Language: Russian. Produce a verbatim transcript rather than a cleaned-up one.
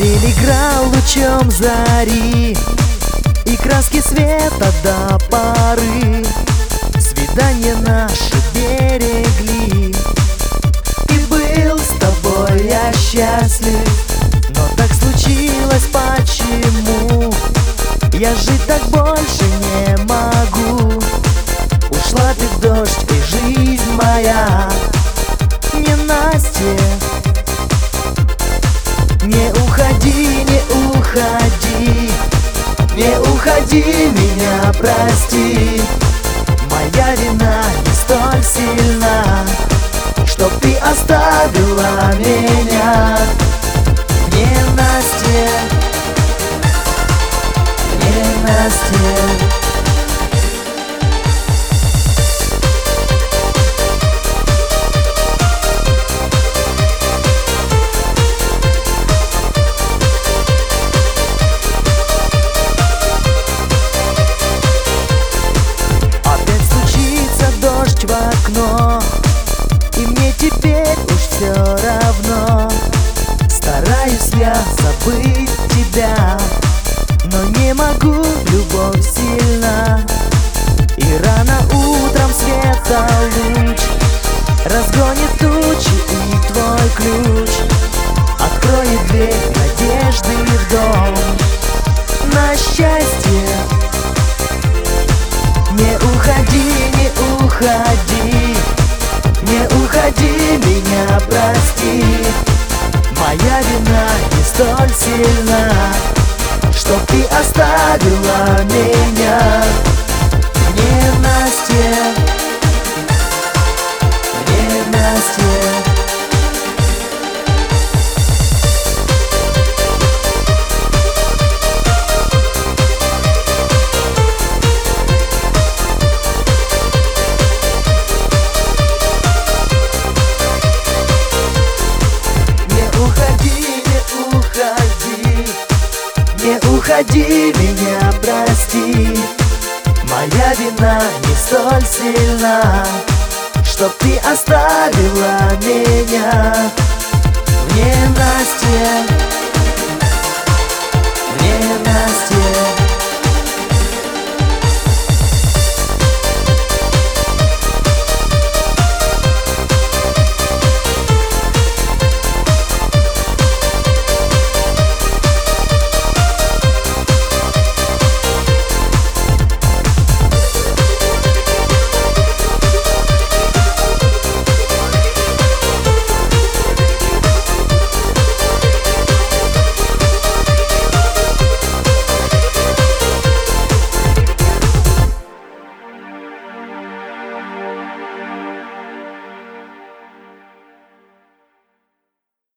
Апрель играл лучом зари, и краски света до поры свидания наши берегли. И был с тобой я счастлив, но так случилось почему? Я жить так больше не могу. Ушла ты в дождь, и жизнь моя ненастье. Не уходи, не уходи, не уходи, меня прости. Моя вина не столь сильна, чтоб ты оставила меня. Ненастье, ненастье. В окно, и мне теперь уж все равно. Стараюсь я забыть тебя, но не могу, любовь сильна. И рано утром света луч разгонит тучи, и твой ключ откроет дверь надежды в дом на счастье. Не уходи, не уходи, не уходи, меня прости. Моя вина не столь сильна, чтоб ты оставила меня. Ненастье, ненастье. Не уходи, меня прости. Моя вина не столь сильна, чтоб ты оставила меня. В ненастье, в ненастье.